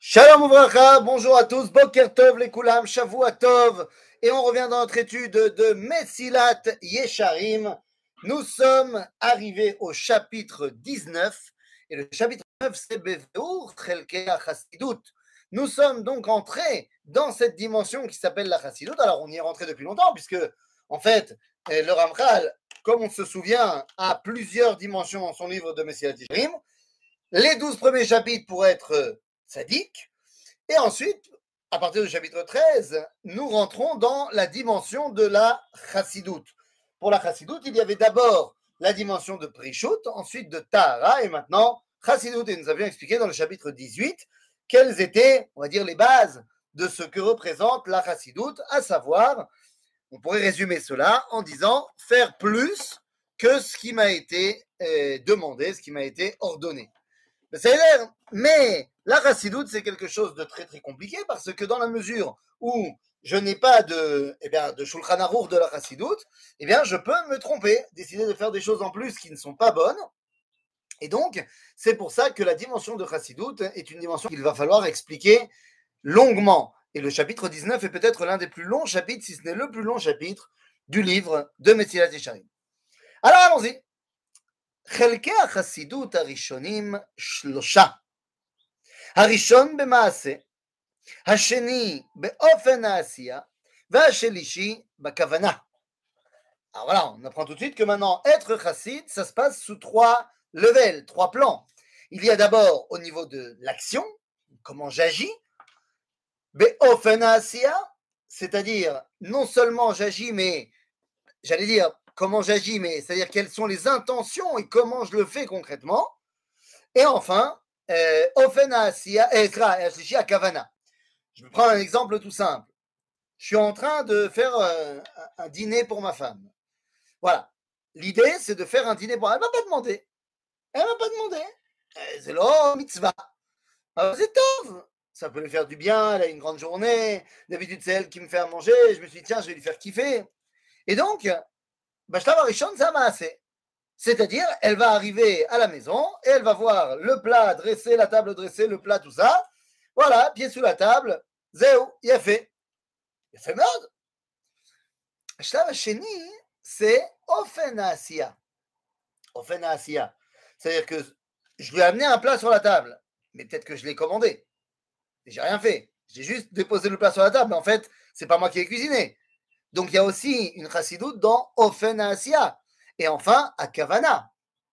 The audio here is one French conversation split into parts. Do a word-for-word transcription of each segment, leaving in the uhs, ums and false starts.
Shalom Ouvracha, bonjour à tous, Boker Tov les Koulam, Shavua Tov, et on revient dans notre étude de Mesilat Yesharim. Nous sommes arrivés au chapitre dix-neuf, et le chapitre neuf c'est Beveur Chelkei HaChassidut. Nous sommes donc entrés dans cette dimension qui s'appelle la Chassidut. Alors on y est rentré depuis longtemps, puisque en fait, le Ramchal, comme on se souvient, a plusieurs dimensions dans son livre de Mesilat Yesharim. Les douze premiers chapitres pour être sadique, et ensuite, à partir du chapitre treize, nous rentrons dans la dimension de la Chassidut. Pour la Chassidut, il y avait d'abord la dimension de Prishut, ensuite de Tahara, et maintenant Chassidut. Et nous avions expliqué dans le chapitre dix-huit quelles étaient, on va dire, les bases de ce que représente la Chassidut, à savoir, on pourrait résumer cela en disant faire plus que ce qui m'a été euh, demandé, ce qui m'a été ordonné. Mais la Chassidut, c'est quelque chose de très très compliqué parce que dans la mesure où je n'ai pas de, eh bien, de Shulchan Aruch de la Chassidut, eh bien, je peux me tromper, décider de faire des choses en plus qui ne sont pas bonnes. Et donc, c'est pour ça que la dimension de Chassidut est une dimension qu'il va falloir expliquer longuement. Et le chapitre dix-neuf est peut-être l'un des plus longs chapitres, si ce n'est le plus long chapitre du livre de Mesilat Yesharim. Alors, allons-y. חלקי החסידות הראשונים שלושה. הראשון במעשה, השני באופן העשייה, והשלישי בכוונה. Alors voilà, on apprend tout de suite que maintenant, être chassid, ça se passe sous trois levels, trois plans. Il y a d'abord au niveau de l'action, comment j'agis, באופן העשייה, c'est-à-dire non seulement j'agis, mais j'allais dire comment j'agis, mais c'est-à-dire quelles sont les intentions et comment je le fais concrètement. Et enfin, Ofen Asiya, à Kavana. Je vais prendre un exemple tout simple. Je suis en train de faire euh, un dîner pour ma femme. Voilà. L'idée, c'est de faire un dîner pour elle. Elle ne m'a pas demandé. Elle ne m'a pas demandé. C'est le mitzvah. Alors, c'est tov. Ça peut lui faire du bien. Elle a une grande journée. D'habitude, c'est elle qui me fait à manger. Je me suis dit, tiens, je vais lui faire kiffer. Et donc, Bashlav Arishon, c'est un maaseh. C'est-à-dire, elle va arriver à la maison et elle va voir le plat dressé, la table dressée, le plat, tout ça. Voilà, pied sous la table. Zéou, il a fait. Il a fait merde. Bashlav Hasheni, c'est Ofen Asiya. Ofen Asiya. C'est-à-dire que je lui ai amené un plat sur la table, mais peut-être que je l'ai commandé. Et j'ai rien fait. J'ai juste déposé le plat sur la table, mais en fait, c'est pas moi qui ai cuisiné. Donc, il y a aussi une chassidut dans Ofen Asiya. Et enfin, à Kavana.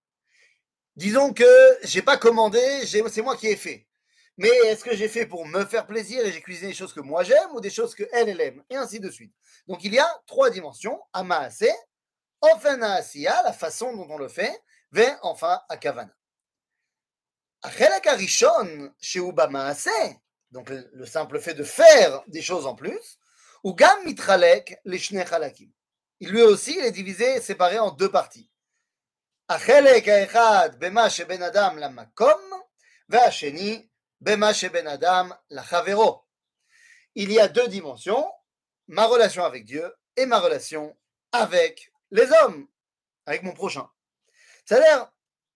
Disons que je n'ai pas commandé, c'est moi qui ai fait. Mais est-ce que j'ai fait pour me faire plaisir et j'ai cuisiné des choses que moi j'aime ou des choses qu'elle, elle aime? Et ainsi de suite. Donc, il y a trois dimensions. À Maaseh, Ofen Asiya, la façon dont on le fait, et enfin, à Kavana. Achelak Arishon, Sheu Bamaaseh, donc le, le simple fait de faire des choses en plus, ou Gam Mitralek les Shnei Chalakim. Il lui aussi, il est divisé, séparé en deux parties. החלק האחד במה שבין אדם למקום, והשני במה שבין אדם לחברו. Il y a deux dimensions, ma relation avec Dieu et ma relation avec les hommes, avec mon prochain. C'est-à-dire,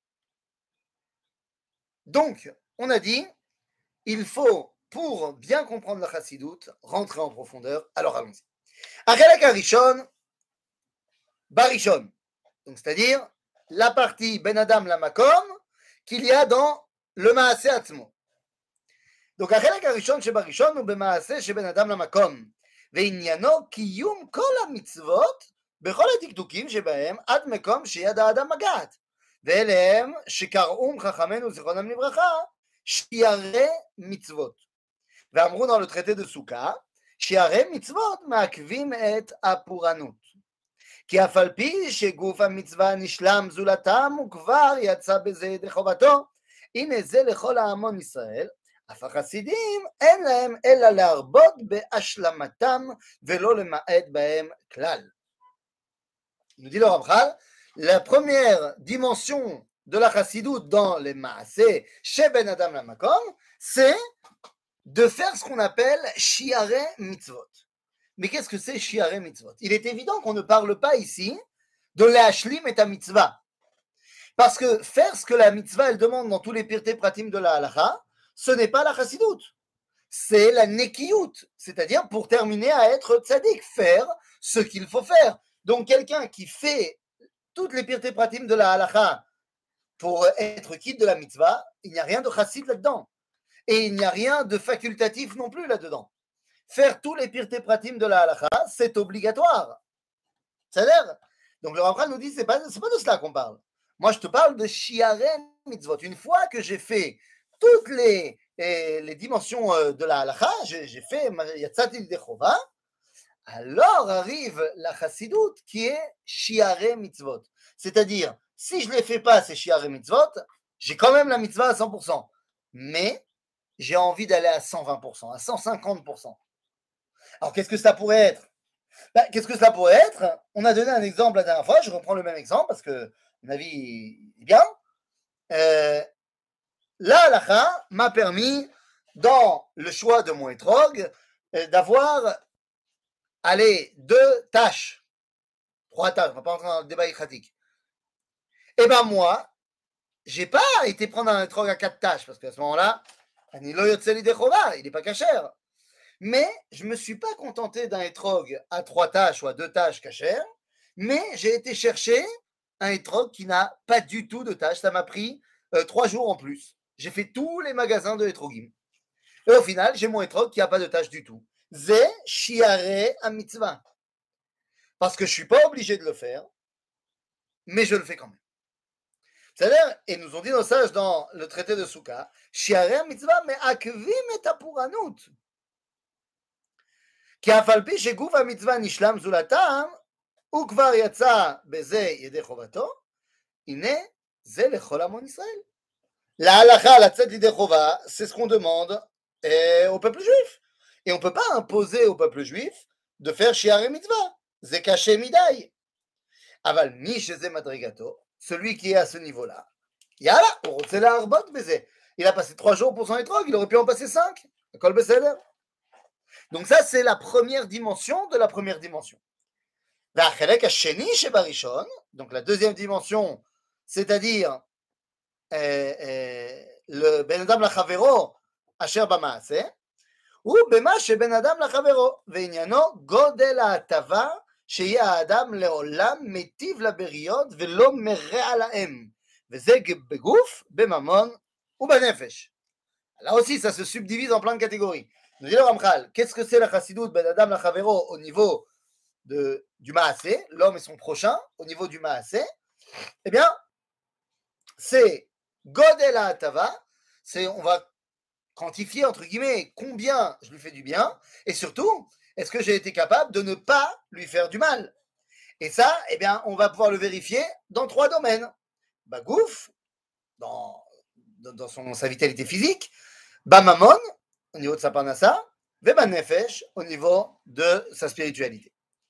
donc, on a dit, il faut, pour bien comprendre la Chassidut, rentrer en profondeur. Alors allons-y. החלק הראשון, בראשון. Donc, c'est-à-dire, la partie Ben Adam la Makom qu'il y a dans le Maaseh Atzmo. Donc, החלק הראשון שבראשון הוא במעשה שבין אדם למקום, ועניינו קיום כל המצוות בכל הדקדוקים שבהם עד מקום שיד האדם מגעת, ואלה הם שקראום חכמינו זיכרונם לברכה שיירי מצוות. ואמרו dans le traité de סוכה, שיירי מצוות מעכבים את הפורענות. כי אף על פי שגוף המצווה נשלם זולתם וכבר יצא בזה ידי חובתו, הנה זה לכל העמון ישראל, אף החסידים אין להם אלא להרבות בהשלמתם ולא למעט בהם כלל. Nous dit le Ramchal, la première dimension de la chassidut dans les maaseh chez Ben Adam la Makom, c'est de faire ce qu'on appelle shiarei mitzvot. Mais qu'est-ce que c'est shiarei mitzvot? Il est évident qu'on ne parle pas ici de l'ashlim et ta mitzvah. Parce que faire ce que la mitzvah elle demande dans tous les pirtei pratim de la halacha, ce n'est pas la chassidut. c'est la nekiyut, c'est-à-dire pour terminer à être tzaddik, faire ce qu'il faut faire. Donc quelqu'un qui fait toutes les pirtei pratim de la halacha pour être quitte de la mitzvah, il n'y a rien de chassid là-dedans. Et il n'y a rien de facultatif non plus là-dedans. Faire tous les pirtei pratim de la halacha, c'est obligatoire. C'est-à-dire, donc le Ramchal nous dit, c'est pas, c'est pas de cela qu'on parle. Moi, je te parle de shiarei mitzvot. Une fois que j'ai fait toutes les, les, les dimensions de la halacha, j'ai, j'ai fait yatzati yidei chova, alors arrive la chassidoute qui est shiarei mitzvot. C'est-à-dire, si je ne les fais pas, ces shiarei mitzvot, j'ai quand même la mitzvah à cent pour cent. Mais j'ai envie d'aller à cent vingt pour cent, à cent cinquante pour cent. Alors, qu'est-ce que ça pourrait être? Ben, qu'est-ce que cela pourrait être? On a donné un exemple la dernière fois, je reprends le même exemple parce que mon avis est bien. Euh, la halakha m'a permis, dans le choix de mon étrog, euh, d'avoir, allez, deux tâches, trois tâches, on ne va pas entrer dans le débat écratique. Eh bien moi, j'ai pas été prendre un étrog à quatre tâches parce qu'à ce moment-là, il n'est pas cachère. Mais je ne me suis pas contenté d'un étrog à trois tâches ou à deux tâches cachères, mais j'ai été chercher un étrog qui n'a pas du tout de tâches. Ça m'a pris euh, trois jours en plus. J'ai fait tous les magasins de étrogim. Et au final, j'ai mon étrog qui n'a pas de tâches du tout. Zé shiarei a mitzvah. Parce que je ne suis pas obligé de le faire, mais je le fais quand même. C'est-à-dire, et nous ont dit nos sages dans le traité de Souka, shiarei a mitzvah, mais akvim et apuranut. כי אף על פי שגוף המצווה נשלם זולתם, הוא כבר יצא בזה ידי חובתו, הנה זה לכל המון ישראל. La halakha, la tzad yidei chova, c'est ce qu'on demande euh, au peuple juif. Et on ne peut pas imposer au peuple juif de faire shiarei mitzvah. C'est caché midai. Aval mi sheze madrigato, celui qui est à ce niveau-là, yala, on rotze la harbot beze. Il a passé trois jours pour son étrog, il aurait pu en passer cinq. Kol beseder. Donc ça, c'est la première dimension de la première dimension. Donc la deuxième dimension, c'est-à-dire euh, euh, le ben adam lachavero asher b'maaseh, ou bema sheben adam lachavero, ve'inyano godel ha'atava שיהיה האדם לעולם מיטיב לבריות ולא מרע להם, וזה בגוף, בממון ובנפש. Là aussi, ça se subdivise en plein de catégories. Nous dit le Ramchal, qu'est-ce que c'est la chassidoute ben Adam la Chavero au niveau de, du Maasé, l'homme et son prochain, au niveau du Maasé? Eh bien, c'est Godel Ha'atava, c'est, on va quantifier, entre guillemets, combien je lui fais du bien, et surtout, est-ce que j'ai été capable de ne pas lui faire du mal? Et ça, eh bien, on va pouvoir le vérifier dans trois domaines. Bagouf, dans, dans, dans son, sa vitalité physique, Bamamon, au niveau de sa parnassa, Veba Nefesh, au niveau de sa spiritualité.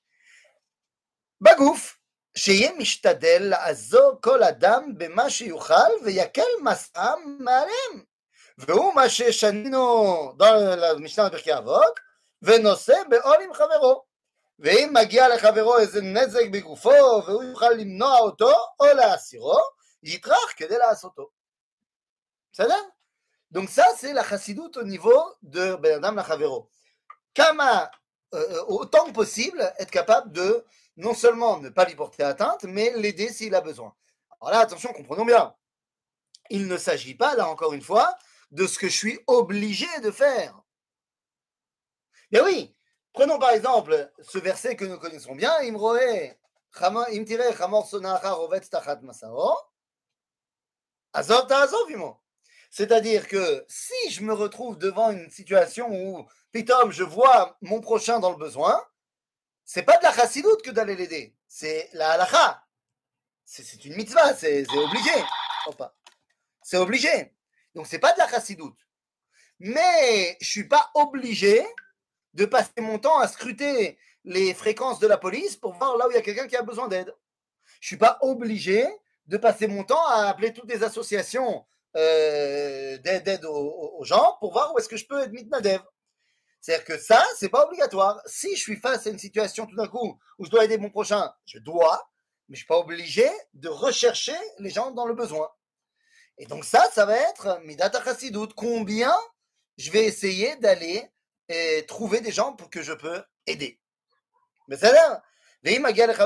Bagouf, שיהיה משתדל לעזור כל אדם במה שיוכל ויקל מסעם מעליהם. והוא מה ששנינו במשנה בפרקי אבות, ונושא בעול עם חברו. ואם מגיע לחברו איזה נזק בגופו והוא יוכל למנוע אותו או להסירו, יטרח כדי לעשותו. בסדר? Donc ça, c'est la chassidoute au niveau de Ben Adam Lachavero. Kama, euh, autant que possible, être capable de non seulement ne pas lui porter atteinte, mais l'aider s'il a besoin. Alors là, attention, comprenons bien. Il ne s'agit pas, là encore une fois, de ce que je suis obligé de faire. Bien oui, prenons par exemple ce verset que nous connaissons bien, Imroe, Im tireh chamor sonacha rovetz tachat masaro, azov ta'azov imo. C'est-à-dire que si je me retrouve devant une situation où, pitom, je vois mon prochain dans le besoin, c'est pas de la chassidoute que d'aller l'aider, c'est la halakha. C'est, c'est une mitzvah, c'est, c'est obligé. Opa. C'est obligé. Donc c'est pas de la chassidoute. Mais je suis pas obligé de passer mon temps à scruter les fréquences de la police pour voir là où il y a quelqu'un qui a besoin d'aide. Je suis pas obligé de passer mon temps à appeler toutes les associations Euh, d'aide, d'aide aux, aux gens pour voir où est-ce que je peux être mitnadev. C'est-à-dire que ça, c'est pas obligatoire. Si je suis face à une situation tout d'un coup où je dois aider mon prochain, je dois, mais je suis pas obligé de rechercher les gens dans le besoin. Et donc ça, ça va être midat chassidout. Combien je vais essayer d'aller et trouver des gens pour que je peux aider. Mais ça l'air. Et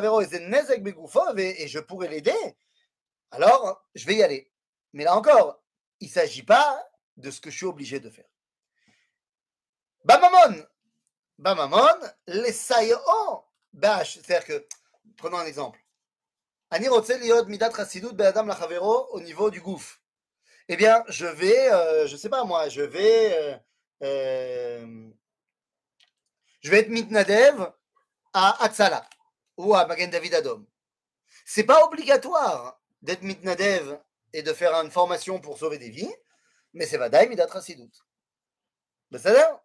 je pourrais l'aider, alors je vais y aller. Mais là encore, il ne s'agit pas de ce que je suis obligé de faire. Bamamon, Bamamon, les saïo, c'est-à-dire que, prenons un exemple. Ani rotse liot midat chassidut be'adam lachavero au niveau du gouffre. Eh bien, je vais, euh, je sais pas moi, je vais, euh, euh, je vais être mitnadev à Hatzala ou à Magen David Adom. C'est pas obligatoire d'être mitnadev et de faire une formation pour sauver des vies, mais c'est vadaï midat chassidut. Ben ça l'air.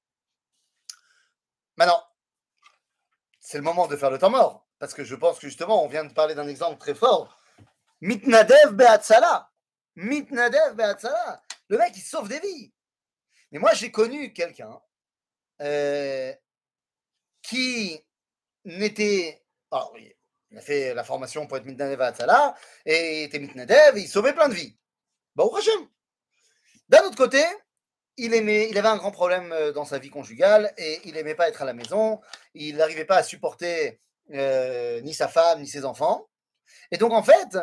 Maintenant, c'est le moment de faire le temps mort, parce que je pense que justement, on vient de parler d'un exemple très fort. Mitnadev be'atzala. Mitnadev be'atzala. Le mec, il sauve des vies. Mais moi, j'ai connu quelqu'un euh, qui n'était... Alors, oui, il a fait la formation pour être Mitnadev be'atzala, et il était Mitnadev, et il sauvait plein de vies. Bon, Hachem. D'un autre côté, il, aimait, il avait un grand problème dans sa vie conjugale, et il n'aimait pas être à la maison, il n'arrivait pas à supporter euh, ni sa femme, ni ses enfants. Et donc, en fait,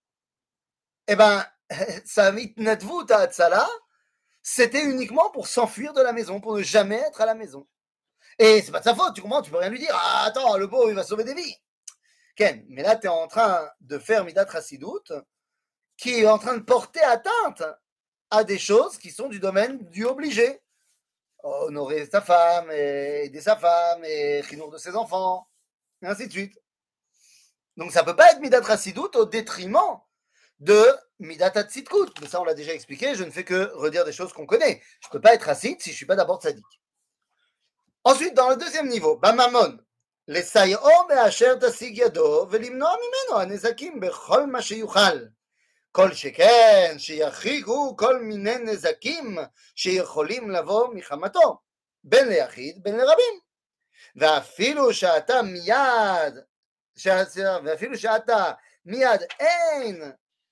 eh ben, sa mitnadvut à Hatzala, c'était uniquement pour s'enfuir de la maison, pour ne jamais être à la maison. Et c'est pas de sa faute, tu comprends, tu peux rien lui dire. Ah, attends, le beau, il va sauver des vies. Ken, mais là, tu es en train de faire Midat Chassidut, qui est en train de porter atteinte à des choses qui sont du domaine du obligé. Honorer sa femme, et aider sa femme, et chinour de ses enfants, et ainsi de suite. Donc ça peut pas être Midat Chassidut au détriment de Midat Hatzidkut. Mais ça, on l'a déjà expliqué, je ne fais que redire des choses qu'on connaît. Je ne peux pas être Hassid si je ne suis pas d'abord tzaddik. Ensuite, dans le deuxième niveau, Bamamon, לסייעו באשר תשיג ידו ולמנוע ממנו הנזקים בכל מה שיוכל. כל שכן שיחריגו כל מיני נזקים שיכולים לבוא מחמתו, בין ליחיד בין לרבים. ואפילו שאתה מיד, ואפילו שאתה מיד אין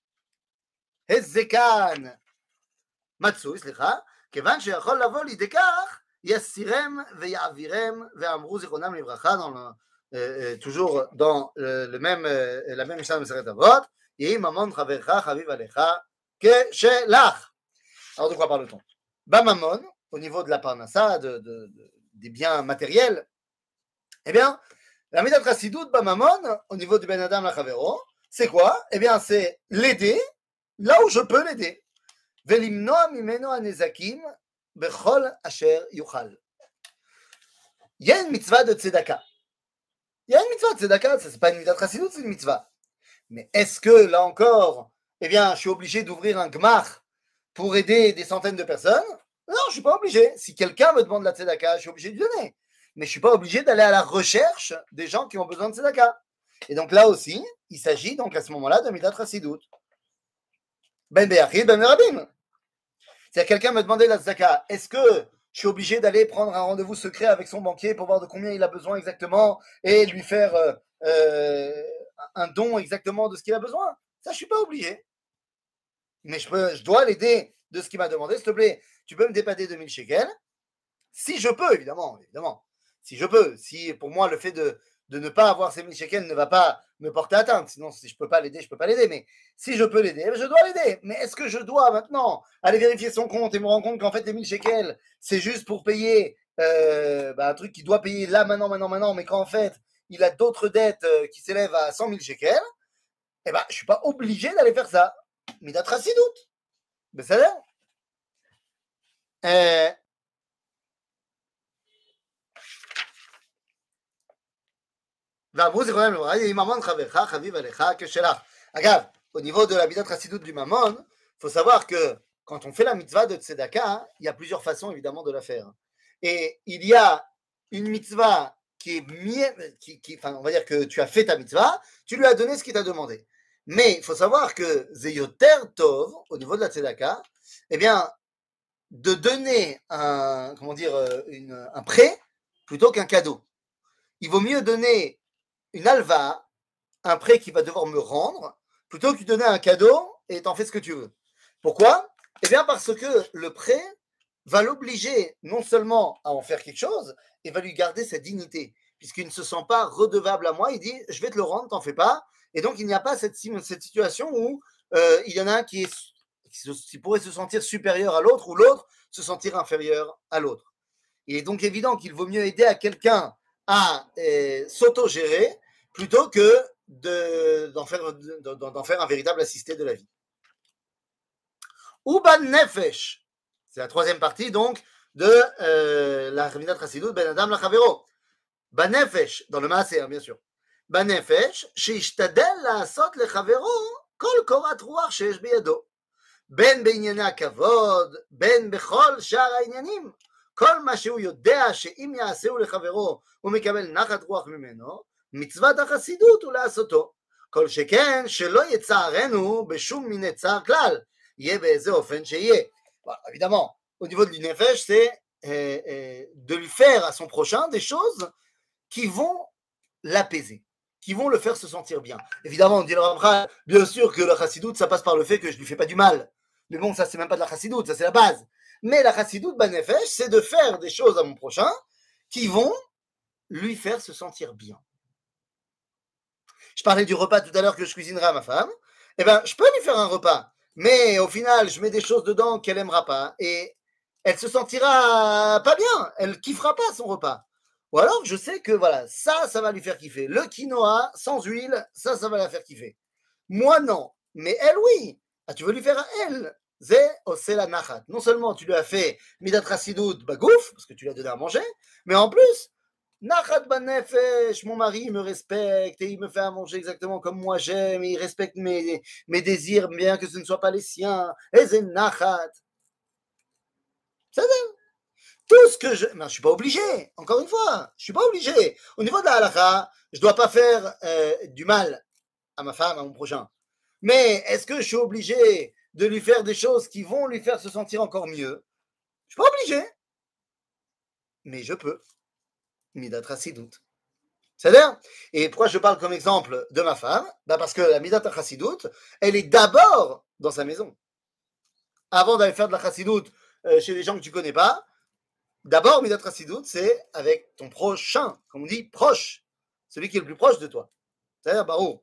הזקן מצוי, סליחה, כיוון שיכול לבוא לידי כך, יסירם ויעבירם, ואמרו זיכרונם לברכה, dans le, euh, toujours dans euh, le même, euh, la même משנה במסכת אבות, יהי ממון חברך חביב עליך כשלך. Alors de quoi parle-t-on? Bamamon, au niveau de la parnassa, de, de, de, des biens matériels, eh bien, la Midat Chassidut Bamamon, au niveau du Ben Adam Lachavero, c'est quoi? Eh bien, c'est l'aider là où je peux l'aider. Velimnoa mimeno hanezakim bechol asher yuchal. Il y a une mitzvah de tzedaka. Il y a une mitzvah de tzedaka, ça c'est pas une mitzvah de chassidut, c'est une mitzvah. Mais est-ce que, là encore, eh bien, je suis obligé d'ouvrir un gmach pour aider des centaines de personnes? Non, je ne suis pas obligé. Si quelqu'un me demande la tzedaka, je suis obligé de lui donner. Mais je ne suis pas obligé d'aller à la recherche des gens qui ont besoin de tzedaka. Et donc là aussi, il s'agit donc à ce moment-là de midat chassidut. Ben be'achid, ben merabim. C'est-à-dire quelqu'un me demandait la tzedaka, est-ce que je suis obligé d'aller prendre un rendez-vous secret avec son banquier pour voir de combien il a besoin exactement et lui faire euh, euh, un don exactement de ce qu'il a besoin? Ça, je ne suis pas obligé. Mais je, peux, je dois l'aider de ce qu'il m'a demandé. S'il te plaît, tu peux me dépanner deux mille shekels? Si je peux, évidemment, évidemment. Si je peux. Si pour moi, le fait de, de ne pas avoir ces mille shekels ne va pas me porter atteinte. Sinon, si je ne peux pas l'aider, je ne peux pas l'aider. Mais si je peux l'aider, je dois l'aider. Mais est-ce que je dois maintenant aller vérifier son compte et me rendre compte qu'en fait, les mille shekels, c'est juste pour payer euh, bah, un truc qu'il doit payer là, maintenant, maintenant, maintenant, mais qu'en fait, il a d'autres dettes euh, qui s'élèvent à cent mille shekels, eh ben, je ne suis pas obligé d'aller faire ça. Midat Chassidut. בסדר? Euh, ואמרו זיכרונם לברכה, יהי ממון חברך חביב עליך כשלך. Agave, au niveau de la midat chassidut du mamon, il faut savoir que quand on fait la mitzvah de tzedaka, il y a plusieurs façons évidemment de la faire. Et il y a une mitzvah qui est mieux, qui, qui, enfin, on va dire que tu as fait ta mitzvah, tu lui as donné ce qu'il t'a demandé. Mais il faut savoir que Zeyoter Tov, au niveau de la tzedaka, eh bien, de donner un, comment dire, une, un prêt plutôt qu'un cadeau. Il vaut mieux donner une alva, un prêt qui va devoir me rendre, plutôt que de donner un cadeau et t'en fais ce que tu veux. Pourquoi? Eh bien parce que le prêt va l'obliger non seulement à en faire quelque chose, et va lui garder sa dignité, puisqu'il ne se sent pas redevable à moi, il dit je vais te le rendre, t'en fais pas, et donc il n'y a pas cette, cette situation où euh, il y en a un qui, est, qui, se, qui pourrait se sentir supérieur à l'autre, ou l'autre se sentir inférieur à l'autre. Il est donc évident qu'il vaut mieux aider à quelqu'un à euh, s'auto-gérer plutôt que de, d'en, faire, de, d'en faire un véritable assisté de la vie. Uban Nefesh, c'est la troisième partie donc de euh, la Chavidat Chassidut Ben Adam Lachavero. Ban Nefesh, dans le Maaser bien sûr. Ban Nefesh, sheishtadel la'asot lechavero kol korat ruach sheyesh biyado. Ben בענייני הכבוד, בין בכל שאר העניינים. כל מה שהוא יודע שאם יעשהו לחברו הוא מקבל נחת רוח ממנו, מצוות החסידות הוא לעשותו. כל שכן שלא יצערנו בשום מיני צער כלל, יהיה באיזה אופן שיהיה. Voilà, évidemment, au niveau de l'Inefesh, c'est euh, euh, de lui faire à son prochain des choses qui vont l'apaiser, qui vont le faire se sentir bien. Évidemment, on dit le Ramchal, bien sûr que la chassidoute, ça passe par le fait que je lui fais pas du mal. Mais bon, ça, c'est même pas de la chassidoute, ça, c'est la base. Mais la chassidoute banefesh, c'est de faire des choses à mon prochain qui vont lui faire se sentir bien. Je parlais du repas tout à l'heure que je cuisinerai à ma femme. Eh bien, je peux lui faire un repas, mais au final, je mets des choses dedans qu'elle aimera pas et elle se sentira pas bien, elle kiffera pas son repas. Ou alors, je sais que voilà, ça, ça va lui faire kiffer. Le quinoa sans huile, ça, ça va la faire kiffer. Moi, non. Mais elle, oui. Ah, tu veux lui faire à elle. Zé osela nachat. Non seulement tu lui as fait midat chassidout bagouf, parce que tu lui as donné à manger, mais en plus, nachat banefesh, mon mari me respecte et il me fait à manger exactement comme moi j'aime, et il respecte mes, mes désirs, bien que ce ne soit pas les siens. Et zé nachat. Ça donne. Tout ce que je... Mais je ne suis pas obligé, encore une fois, je ne suis pas obligé. Au niveau de la halakha, je ne dois pas faire euh, du mal à ma femme, à mon prochain. Mais est-ce que je suis obligé de lui faire des choses qui vont lui faire se sentir encore mieux? Je ne suis pas obligé. Mais je peux. Midat chassidout. C'est-à-dire, et pourquoi je parle comme exemple de ma femme? Bah parce que la midat chassidout, elle est d'abord dans sa maison. Avant d'aller faire de la chassidout euh, chez des gens que tu ne connais pas, d'abord, midat chassidout, c'est avec ton prochain, comme on dit, proche, celui qui est le plus proche de toi. C'est-à-dire, barou.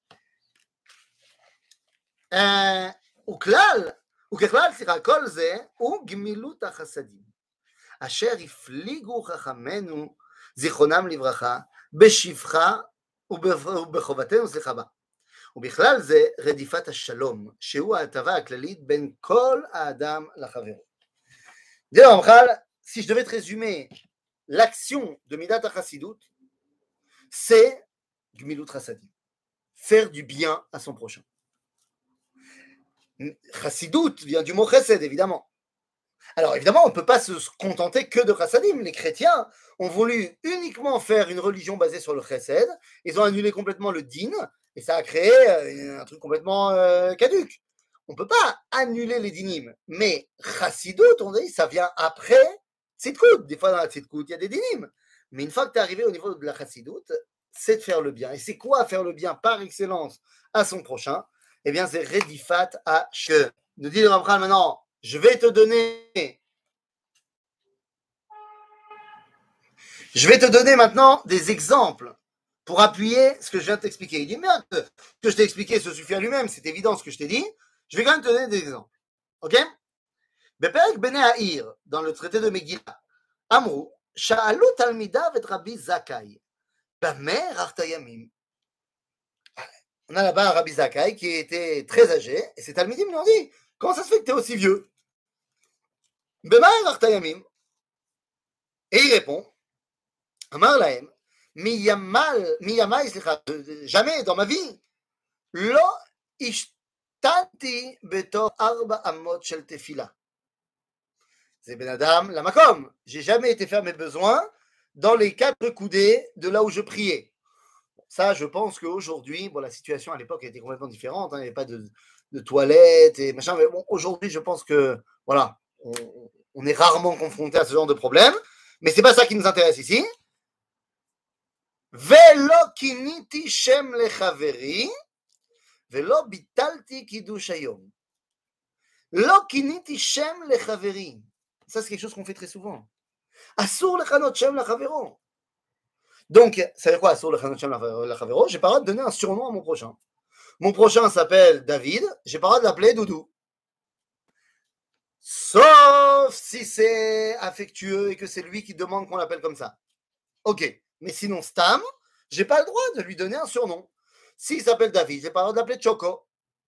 וכלל, וככלל, סליחה, כל זה הוא גמילות החסדים, אשר הפליגו חכמינו, זיכרונם לברכה, בשבחה ובחובתנו, סליחה בה. ובכלל זה רדיפת השלום, שהוא ההטבה הכללית בין כל האדם לחברו. dis le Ramchal, si je devais te résumer l'action de Midat HaChassidut, c'est Gmilut Chassadim, faire du bien à son prochain. Chassidut vient du mot chesed, évidemment. Alors évidemment, on ne peut pas se contenter que de chassadim. Les chrétiens ont voulu uniquement faire une religion basée sur le chesed. Ils ont annulé complètement le din et ça a créé un truc complètement euh, caduque. On ne peut pas annuler les dinim, mais chassidut, on dit, ça vient après tzidkout. Des fois dans la tzidkout, il y a des dinim. Mais une fois que tu es arrivé au niveau de la chassidut, c'est de faire le bien. Et c'est quoi faire le bien par excellence à son prochain? Eh bien, c'est redifat à que. Nous dit le Ramchal maintenant, je vais te donner, je vais te donner maintenant des exemples pour appuyer ce que je viens de t'expliquer. Il dit bien que ce que je t'ai expliqué se suffit à lui-même, c'est évident ce que je t'ai dit. Je vais quand même te donner des exemples. Ok? Beperek Bnei Ha'ir, dans le traité de Megillah, Amrou, Sha'alu Talmidav et Rabbi Zakai, Bameh Rachtayamim. On a là-bas un Rabbi Zakai qui était très âgé, et ces Talmidim lui ont dit, comment ça se fait que tu es aussi vieux? Bameh Rachtayamim. Et il répond, Amar Lahem, Miyamal, Miyamai, jamais dans ma vie, Lo ishtanti betor arba amot shel tefila. C'est Ben Adam, la makom. J'ai jamais été faire mes besoins dans les quatre coudées de là où je priais. Ça, je pense qu'aujourd'hui, bon, la situation à l'époque était complètement différente. Hein, il n'y avait pas de, de toilettes et machin. Mais bon, aujourd'hui, je pense que, voilà, on, on est rarement confronté à ce genre de problème. Mais c'est pas ça qui nous intéresse ici. Velo kiniti shem lechaveri, velo bitalti kiddush hayom. Lo kiniti shem lechaveri. Ça, c'est quelque chose qu'on fait très souvent. Assour lechanot shem lachavero. Donc, ça veut dire quoi, assour lechanot shem lachavero? J'ai pas le droit de donner un surnom à mon prochain. Mon prochain s'appelle David, j'ai pas le droit de l'appeler Doudou. Sauf si c'est affectueux et que c'est lui qui demande qu'on l'appelle comme ça. Ok, mais sinon Stam, j'ai pas le droit de lui donner un surnom. S'il s'appelle David, j'ai pas le droit de l'appeler Choco.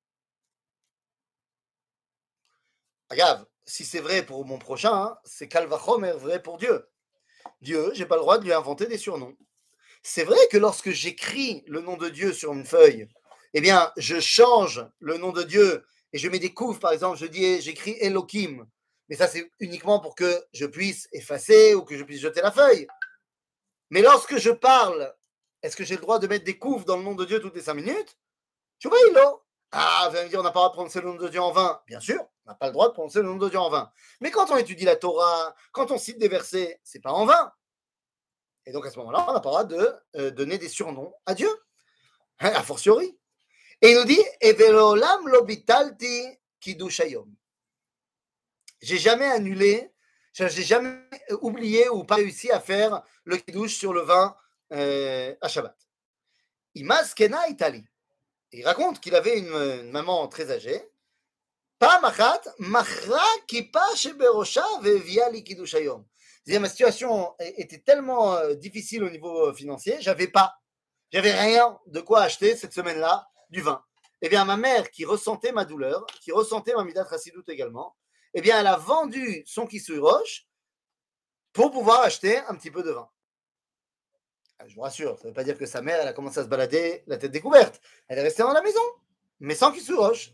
Regarde, si c'est vrai pour mon prochain, hein, c'est Kalvachomer vrai pour Dieu. Dieu, j'ai pas le droit de lui inventer des surnoms. C'est vrai que lorsque j'écris le nom de Dieu sur une feuille, eh bien, je change le nom de Dieu et je mets des couves, par exemple, je dis, j'écris Elohim. Mais ça, c'est uniquement pour que je puisse effacer ou que je puisse jeter la feuille. Mais lorsque je parle, est-ce que j'ai le droit de mettre des couves dans le nom de Dieu toutes les cinq minutes? Tu vois, il a. Ah, vous allez me dire, on n'a pas le droit de prononcer le nom de Dieu en vain. Bien sûr, on n'a pas le droit de prononcer le nom de Dieu en vain. Mais quand on étudie la Torah, quand on cite des versets, c'est pas en vain. Et donc à ce moment-là, on n'a pas le droit de euh, donner des surnoms à Dieu, hein, a fortiori. Et il nous dit, Evelolam lo bitalti kiddush hayom. J'ai jamais annulé, j'ai jamais oublié ou pas réussi à faire le kiddush sur le vin euh, à Shabbat. Imas kena itali. Il raconte qu'il avait une, une maman très âgée. Pam achat machra kippa sheberosha ve'evia li kiddush hayom. Ma situation était tellement euh, difficile au niveau financier, j'avais pas, j'avais rien de quoi acheter cette semaine-là du vin. Eh bien, ma mère, qui ressentait ma douleur, qui ressentait ma midat chassidout également, eh bien, elle a vendu son kissouy roche pour pouvoir acheter un petit peu de vin. Je vous rassure, ça ne veut pas dire que sa mère, elle a commencé à se balader la tête découverte. Elle est restée dans la maison, mais sans kissouy roche.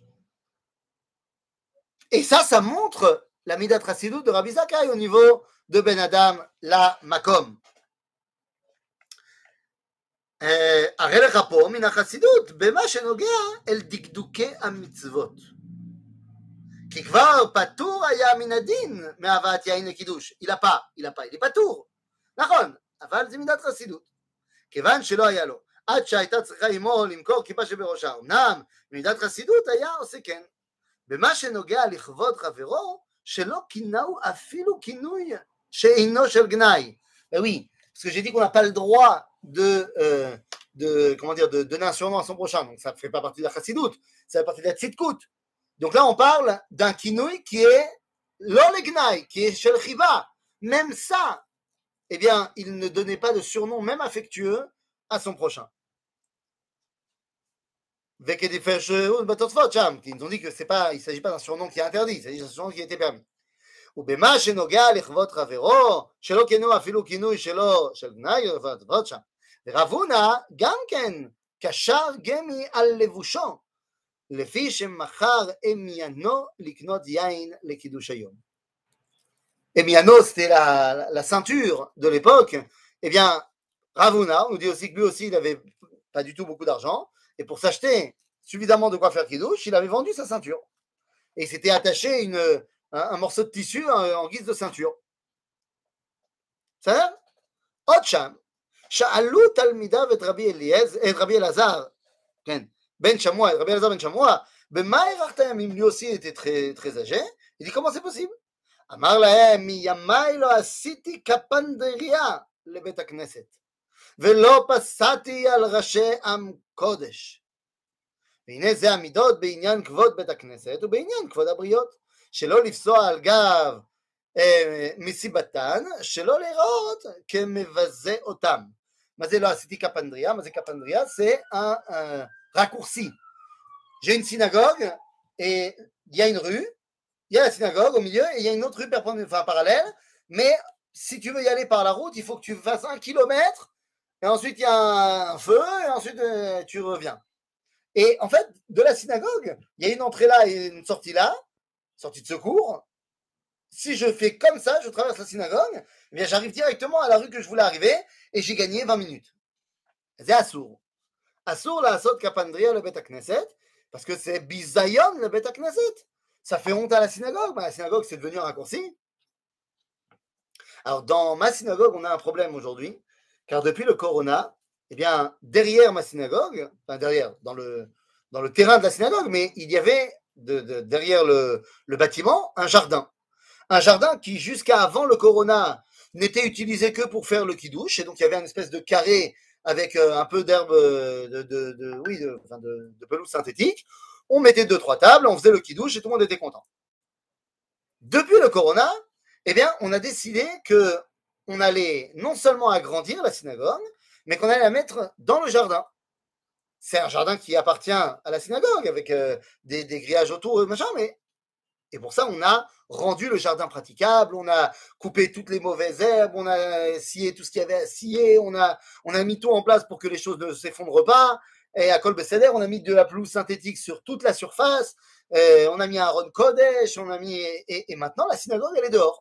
Et ça, ça montre la midat chassidout de Rabbi Zakkai au niveau de Ben Adam, la Makom. הרי לך פה מן החסידות במה שנוגע אל דקדוקי המצוות. כי כבר פטור היה מן הדין מהבאת יין לקידוש. il a pas, il a pas, il est פטור. נכון, אבל זה מידת חסידות. כיוון שלא היה לו, עד שהייתה צריכה עמו למכור כיפה שבראשה. אמנם מידת חסידות היה עושה כן. במה שנוגע לכבוד חברו, שלא כינהו אפילו כינוי שאינו של גנאי. Oui, parce que j'ai dit qu'on n'a pas le droit de, euh, de, comment dire, de donner un surnom à son prochain. Donc ça ne fait pas partie de la chassidoute, ça fait partie de la tzidkout. Donc là, on parle d'un kinouï qui est l'olegnaï, qui est shel chiva. Même ça, eh bien, il ne donnait pas de surnom, même affectueux, à son prochain. Ils ont dit que c'est pas, il ne s'agit pas d'un surnom qui est interdit, il s'agit d'un surnom qui a été permis. ובמה שנוגע לכבוד חברו, שלא כינו אפילו כינוי שלו, של גנאי, ועוד שם. ורב הונא גם כן קשר גמי על לבושו, לפי שמכר אמיינו לקנות יין לקידוש היום. Emmiano, c'était la, la ceinture de l'époque. Eh bien, Rav Huna, on nous dit aussi que lui aussi, il n'avait pas du tout beaucoup d'argent, et pour s'acheter suffisamment de quoi faire kiddush, il avait vendu sa ceinture. Et il s'était attaché une Un, un morceau de tissu en, en guise de ceinture. בסדר? עוד שם, שאלו תלמידיו את רבי אליעזר, את רבי אלעזר, כן, בן שמוע, את רבי אלעזר בן שמוע, במה הארכת ימים? lui aussi était très, très âgé. Il dit, comment c'est possible? אמר להם, מימיי לא עשיתי קפנדריה לבית הכנסת, ולא פסעתי על ראשי עם קודש. והנה זה המידות בעניין כבוד בית הכנסת ובעניין כבוד הבריות. שלא לפסוע על גב אה, מסיבתן, שלא לראות כמבזה אותם. מה זה לא עשיתי קפנדריה? מה זה קפנדריה? C'est un, un raccourci. J'ai une synagogue et il y a une rue, il y a la synagogue au milieu et il y a une autre rue enfin, parallèle, mais si tu veux y aller par la route, il faut que tu fasses un kilomètre et ensuite il y a un feu et ensuite euh, tu reviens. Et en fait, de la synagogue, il y a une entrée là et une sortie là, sortie de secours. Si je fais comme ça, je traverse la synagogue, eh bien j'arrive directement à la rue que je voulais arriver et j'ai gagné vingt minutes. C'est assour. Assour la asot kapandria le bet knesset parce que c'est bizayon le bet knesset. Ça fait honte à la synagogue. Bah, la synagogue, c'est devenu un raccourci. Alors, dans ma synagogue, on a un problème aujourd'hui, car depuis le corona, eh bien, derrière ma synagogue, enfin derrière, dans le, dans le terrain de la synagogue, mais il y avait De, de, derrière le, le bâtiment, un jardin. un jardin qui, jusqu'à avant le corona, n'était utilisé que pour faire le kidouche, et donc il y avait une espèce de carré avec euh, un peu d'herbe, euh, de, de, de, oui, de, enfin de, de pelouse synthétique. On mettait deux, trois tables, on faisait le kidouche et tout le monde était content. Depuis le corona, eh bien, on a décidé que on allait non seulement agrandir la synagogue, mais qu'on allait la mettre dans le jardin. C'est un jardin qui appartient à la synagogue, avec euh, des, des grillages autour, machin, mais et pour ça, on a rendu le jardin praticable, on a coupé toutes les mauvaises herbes, on a scié tout ce qu'il y avait à scier, on a, on a mis tout en place pour que les choses ne s'effondrent pas. Et à Kol Beseder, on a mis de la pelouse synthétique sur toute la surface, et on a mis un Ron Kodesh, on a mis. Et, et maintenant, la synagogue, elle est dehors.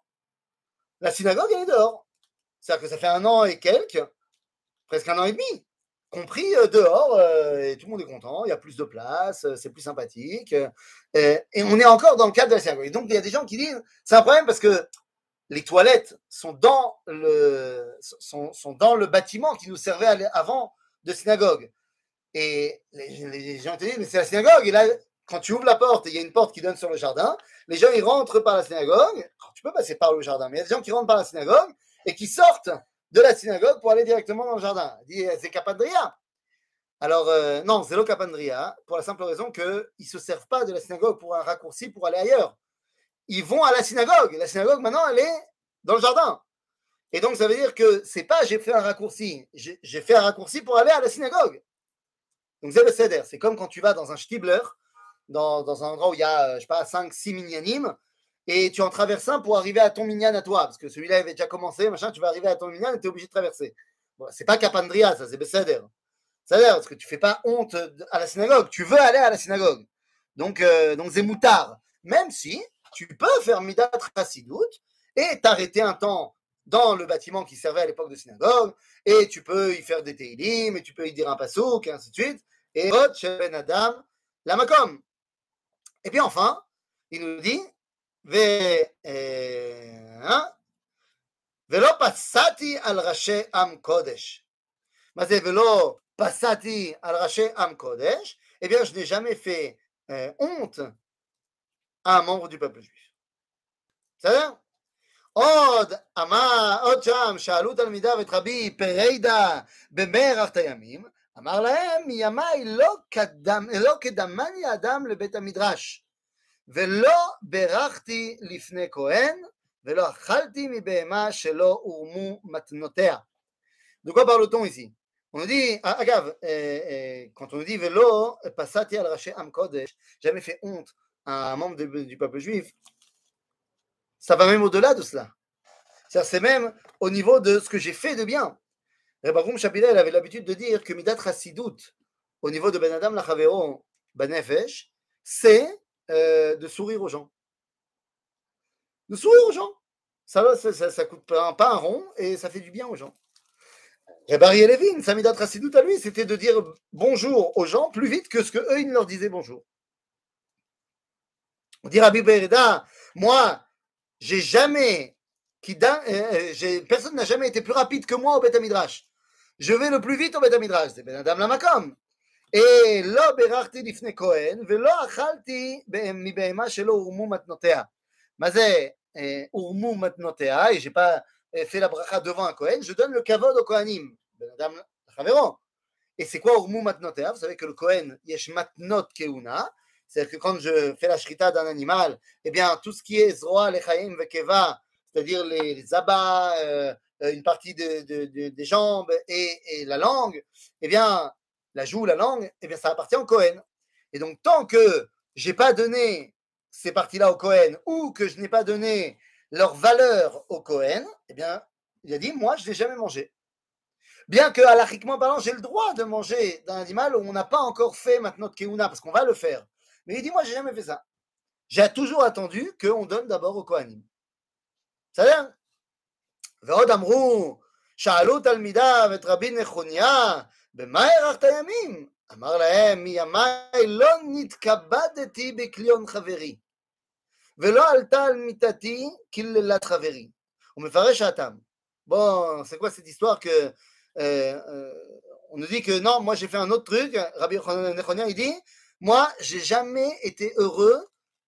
La synagogue, elle est dehors. C'est-à-dire que ça fait un an et quelques, presque un an et demi, compris euh, dehors, euh, et tout le monde est content, il y a plus de place, euh, c'est plus sympathique, euh, et on est encore dans le cadre de la synagogue. Et donc, il y a des gens qui disent, c'est un problème parce que les toilettes sont dans le, sont, sont dans le bâtiment qui nous servait avant de synagogue. Et les, les gens te disent, mais c'est la synagogue, et là, quand tu ouvres la porte, et il y a une porte qui donne sur le jardin, les gens, ils rentrent par la synagogue. Alors, tu peux passer par le jardin, mais il y a des gens qui rentrent par la synagogue et qui sortent de la synagogue pour aller directement dans le jardin. Il dit, c'est Kapandria. Alors, euh, non, c'est le Kapandria, pour la simple raison qu'ils ne se servent pas de la synagogue pour un raccourci pour aller ailleurs. Ils vont à la synagogue. La synagogue, maintenant, elle est dans le jardin. Et donc, ça veut dire que c'est pas j'ai fait un raccourci, j'ai, j'ai fait un raccourci pour aller à la synagogue. Donc, c'est le seder. C'est comme quand tu vas dans un shtibler, dans, dans un endroit où il y a, je sais pas, cinq six minyanim, et tu en traverses un pour arriver à ton minyan à toi, parce que celui-là avait déjà commencé, machin, tu vas arriver à ton minyan et tu es obligé de traverser. Bon, c'est pas Kapandria, ça, c'est Besséder. C'est-à-dire, parce que tu fais pas honte à la synagogue, tu veux aller à la synagogue. Donc, euh, donc c'est moutard. Même si tu peux faire Midat Chassidout et t'arrêter un temps dans le bâtiment qui servait à l'époque de synagogue, et tu peux y faire des teilim, et tu peux y dire un pasouk, et ainsi de suite. Et Ben Adam, la makom. Et puis enfin, il nous dit, ולא פסעתי על ראשי עם קודש. מה זה ולא פסעתי על ראשי עם קודש? Eh bien, je n'ai jamais fait euh, honte à un membre du peuple juif. בסדר? עוד אמר, עוד שם, שאלו תלמידיו את רבי פרידא במארחת הימים, אמר להם, מימיי לא, קדם, לא קדמני אדם לבית המדרש, ולא ברכתי לפני כהן, ולא אכלתי מבהמה שלא הורמו מתנותיה. De quoi parle-t-on ici? On nous dit, ah, agave, euh, euh, quand on nous dit Velo, passati al raché am kodesh, jamais fait honte à un membre de, du peuple juif, ça va même au-delà de cela. C'est-à-dire, c'est même au niveau de ce que j'ai fait de bien. Rabbi Avrum Shapirel avait l'habitude de dire que Midat Chassidout, au niveau de Ben Adam Lachavero Banefesh, c'est euh, de sourire aux gens. De sourire aux gens. Ça, ça, ça, ça coûte pas un, pas un rond et ça fait du bien aux gens. Rabbi Ariel Levin, sa Midat Chassidout à lui, c'était de dire bonjour aux gens plus vite que ce qu'eux, ils leur disaient bonjour. On dit Rabbi Bereda, moi, j'ai jamais, qui, euh, j'ai, personne n'a jamais été plus rapide que moi au Beth Midrash. Je vais le plus vite au Beth Midrash, c'est Ben Adam Lamakom. Et lo berachti lifne Kohen, velo achalti mibehema shelo urmu matnotea. מה זה הורמו מתנותיה, et j'ai pas fait la bracha devant un Kohen, je donne le kavod au Kohanim, ben adam חברו. Et c'est quoi הורמו מתנותיה? Vous savez que le Kohen, yesh matnot keuna, c'est-à-dire que quand je fais la shrita d'un animal, eh bien tout ce qui est zroa, lechaim, vekeva, c'est-à-dire les, les abats, euh, une partie de, de, de, des jambes et, et la langue, eh bien la joue, la langue, eh bien ça appartient au Kohen. Et donc tant que j'ai pas donné ces parties-là au Kohen, ou que je n'ai pas donné leur valeur au Kohen, eh bien, il a dit, moi, je ne l'ai jamais mangé. Bien que, halachiquement parlant, j'ai le droit de manger d'un animal où on n'a pas encore fait maintenant de Keuna, parce qu'on va le faire. Mais il dit, moi, je n'ai jamais fait ça. J'ai toujours attendu qu'on donne d'abord au Kohanim. Ça vient? ועוד אמרו, שאלו תלמידיו את רבי נחוניה, במה הארכת הימים? אמר להם, מימיי לא נתכבדתי בכליון חברי. ולא עלתה על מיטתי קללת חברי. הוא מפרש הטעם. Bon, c'est quoi cette histoire que euh, euh, on nous dit que non, moi j'ai fait un autre truc. Rabbi Nechonia il dit, moi j'ai jamais été heureux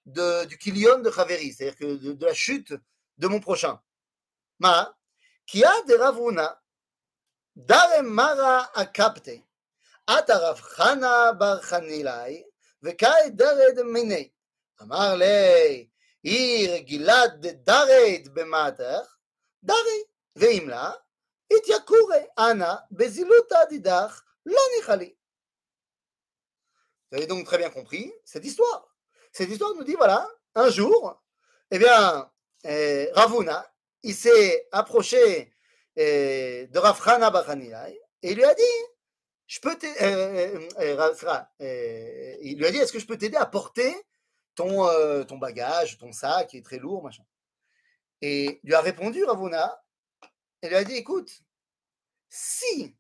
de, du kilion de Chaveri, c'est-à-dire que de, de la chute de mon prochain. Ma, Kia de Ravuna, Dare Mara Akapte, Atarav Chana Bar Chanilai, Vekai Dared Minei. אמר לי, היא רגילה דדרת במטר, דרי, ואם לה, התייקורי, אנא, בזילותא דידך, לא ניחלי. Vous avez donc très bien compris cette histoire. Cette histoire nous dit, voilà, un jour, eh bien, euh, Ravuna, il s'est approché euh, de Rav Chana bar Chanilai et il lui a dit, je peux t'aider, euh, euh, euh, il lui a dit, est-ce que je peux t'aider à porter ton, euh, ton bagage, ton sac qui est très lourd, machin. Et lui a répondu Ravuna, et lui a dit, écoute, si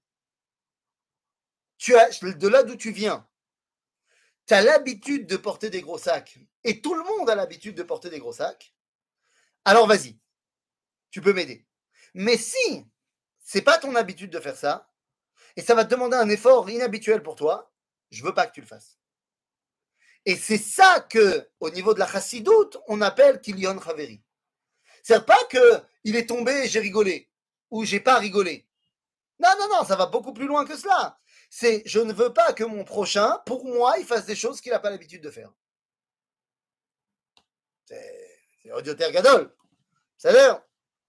tu as, de là d'où tu viens, tu as l'habitude de porter des gros sacs, et tout le monde a l'habitude de porter des gros sacs, alors vas-y, tu peux m'aider. Mais si c'est pas ton habitude de faire ça, et ça va te demander un effort inhabituel pour toi, je veux pas que tu le fasses. Et c'est ça que, au niveau de la chassidoute, on appelle Kilion Chaveri. C'est pas que il est tombé et j'ai rigolé, ou j'ai pas rigolé. Non, non, non, ça va beaucoup plus loin que cela. C'est je ne veux pas que mon prochain, pour moi, il fasse des choses qu'il n'a pas l'habitude de faire. C'est, c'est audioter gadol. בסדר?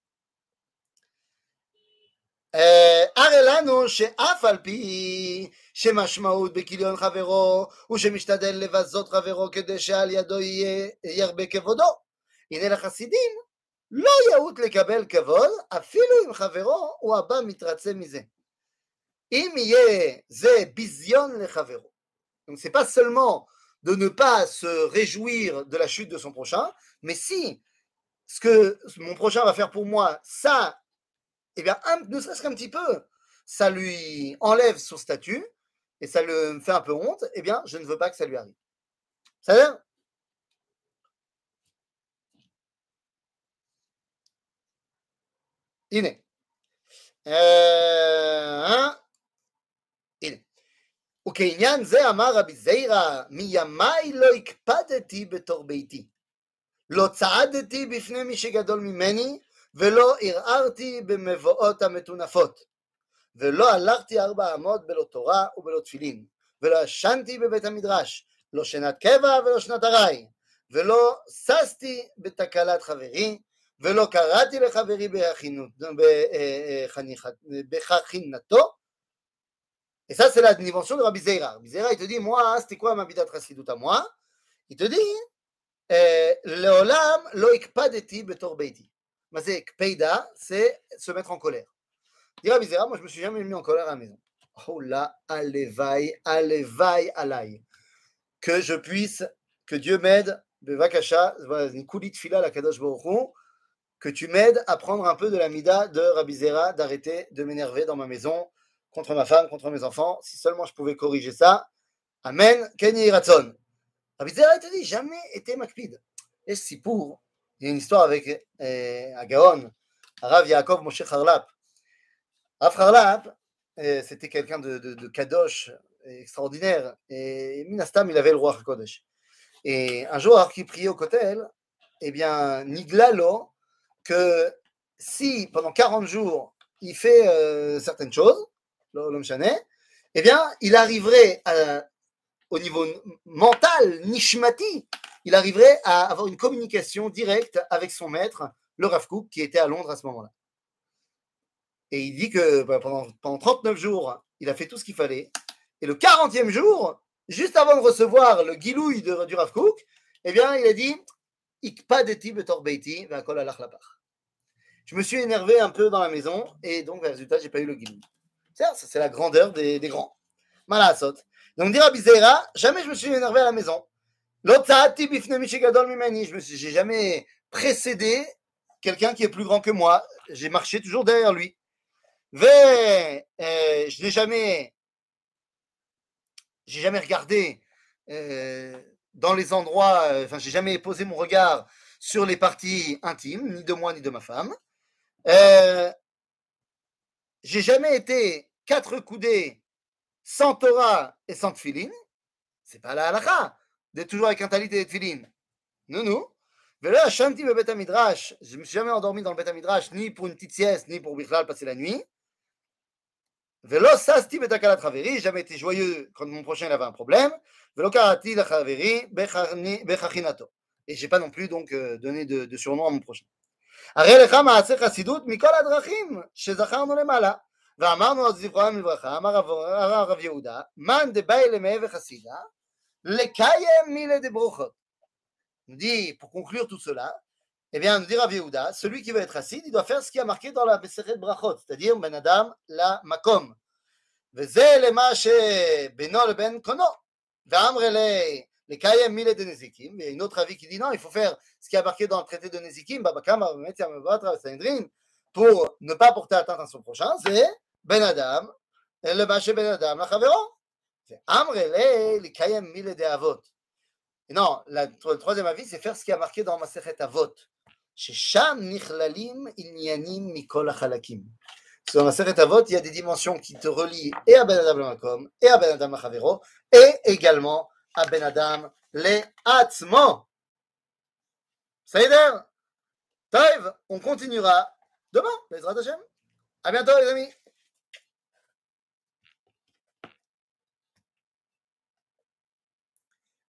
הרי לנו שאף על פי שמשמעות בכיליון חברו הוא שמשתדל לבזות חברו כדי שעל ידו יהיה ירבה כבודו. הנה לחסידים לא יאות לקבל כבוד אפילו אם חברו הוא הבא מתרצה מזה. אם יהיה זה ביזיון לחברו. Donc c'est pas seulement de ne pas se réjouir de la chute de son prochain, mais si ce que mon prochain va faire pour moi, ça, eh bien, un, ne serait-ce qu'un petit peu, ça lui enlève son statut et ça le fait un peu honte, eh bien, je ne veux pas que ça lui arrive. Ça veut dire הנה. הנה. וכעניין זה אמר רבי זיירא, מימיי לא הקפדתי בתור ביתי. לא צעדתי בפני מי שגדול ממני, ולא ערערתי במבואות המטונפות. ולא הלכתי ארבע אמות בלא תורה ובלא תפילין. ולא ישנתי בבית המדרש, לא שנת קבע ולא שנת ארעי. ולא ששתי בתקלת חברי, ולא קראתי לחברי בחכינתו. Et ça, c'est la dimension de Rabbi Zeira. Rabbi Zeira, il te dit, moi, c'était quoi ma bidat chassidut à moi? Il te dit, Leolam lo ikpadeti betor beiti. Mais c'est kpeida, c'est se mettre en colère. Dit Rabbi Zeira, moi, je me suis jamais mis en colère à la maison. Oh là, alevai, alevai, alai. Que je puisse, que Dieu m'aide, bevakasha, nikulit fila la kadosh baruch hu, que tu m'aides à prendre un peu de la mida de Rabbi Zeira, d'arrêter de m'énerver dans ma maison, contre ma femme, contre mes enfants. Si seulement je pouvais corriger ça. Amen. Kenyi Ratson. Rabbi Zeira te dit, jamais été makpid. Et si pour, il y a une histoire avec euh, Agaon, Rav Yaakov Moshe Charlap. Rav Charlap, euh, c'était quelqu'un de, de, de kadosh extraordinaire. Et Minastam, il avait le roi HaKodesh. Et un jour, alors qu'il priait au Kotel, eh bien, Niglalo, que si pendant quarante jours, il fait euh, certaines choses, l'homme chané, eh bien, il arriverait à, au niveau mental, nishmati, il arriverait à avoir une communication directe avec son maître, le Rav Kook, qui était à Londres à ce moment-là. Et il dit que bah, pendant, pendant trente-neuf jours, il a fait tout ce qu'il fallait. Et le quarantième jour, juste avant de recevoir le gilouï de, du Rav Kook, eh bien, il a dit Ikpadeti betor beiti ve'akol halach lapach. Je me suis énervé un peu dans la maison, et donc, le résultat, je n'ai pas eu le gilouï. Ça, c'est la grandeur des, des grands. Malasot. Donc, dire à Bizera, jamais je me suis énervé à la maison. Je me suis, j'ai jamais précédé quelqu'un qui est plus grand que moi. J'ai marché toujours derrière lui. Ve, euh, je n'ai jamais, j'ai jamais regardé euh, dans les endroits, euh, enfin, j'ai jamais posé mon regard sur les parties intimes, ni de moi ni de ma femme. Euh, j'ai jamais été quatre coudées sans Torah et sans tefilin. C'est pas la halakha d'être toujours avec un talit et des tefilin. Non, non. Velo yashanti bebet hamidrash. Je ne me suis jamais endormi dans le bet hamidrash, ni pour une petite sieste, ni pour bichlal passer la nuit. Velo sasti betakalat chaveri. J'ai jamais été joyeux quand mon prochain avait un problème. Velo karati la chaveri bechachinato. Et j'ai pas non plus donc euh, donné de, de surnom à mon prochain. הרי לך מעשה חסידות מכל הדרכים שזכרנו למעלה. ואמרנו על זכרם לברכה, אמר הרב יהודה, מאן דבאי למאה וחסידה, לקיים מילי דברוכות. Nous dit, pour conclure tout cela, eh bien, nous dit Rav Yehuda, celui qui veut être chassid, il doit faire ce qui a marqué dans la Masechet Brachot, c'est-à-dire Ben Adam la Makom. וזה למה שבינו לבין קונו. ואמר לי, לקיים מילי דנזיקים, et une autre avis qui dit non, il faut faire ce qui a marqué dans le traité de Nezikim, Babakama, Metia, Mebatra, Sanhedrin, pour ne pas porter atteinte à son prochain, c'est Ben Adam, le Maché Ben Adam la Chavero. ואמר לי, לקיים מילי דאבות. Non, la, le troisième avis, c'est faire ce qui a marqué dans Masechet Avot. Shesham nichlalim inyanim mikol hachalakim. Dans Masechet Avot, il y a des dimensions qui te relient et à Ben Adam le Makom, et à Ben Adam le Chavero, et également à Ben Adam le Atzmo. Saïder, Taïv, on continuera demain, Bezrat Hashem. À bientôt les amis.